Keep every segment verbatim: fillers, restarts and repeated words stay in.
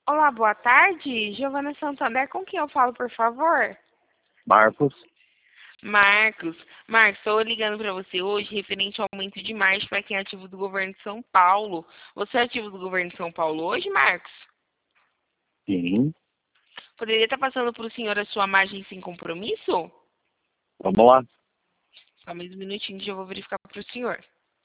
Olá, boa tarde. Giovana Santander, com quem eu falo, por favor? Marcos, Marcos. Marcos, estou ligando para você hoje referente ao aumento de margem para quem é ativo do governo de São Paulo. Você é ativo do governo de São Paulo hoje, Marcos? sim. Poderia estar passando para o senhor a sua margem sem compromisso? Vamos lá. Só mais um minutinho que eu vou verificar para o senhor.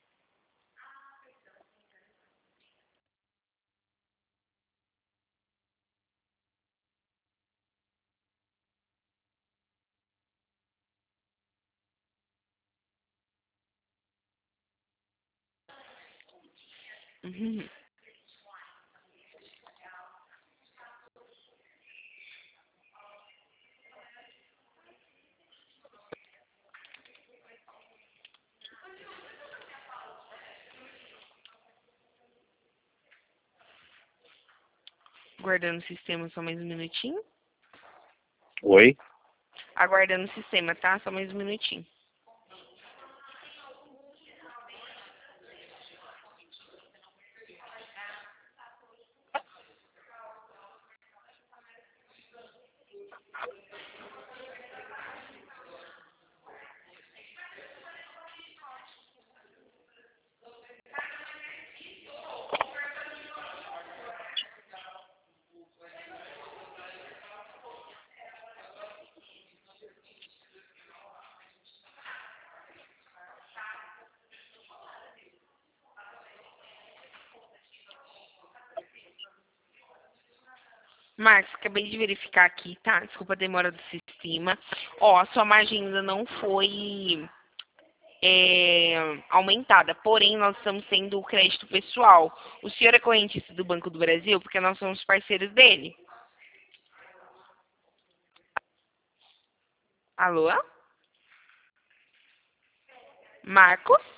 Uhum. Guardando o sistema, só mais um minutinho. Oi. Aguardando o sistema, tá? Só mais um minutinho. Marcos, acabei de verificar aqui, tá? Desculpa a demora do sistema. Ó, a sua margem ainda não foi é, aumentada, porém nós estamos tendo o crédito pessoal. O senhor é correntista do Banco do Brasil? Porque nós somos parceiros dele. Alô? Marcos?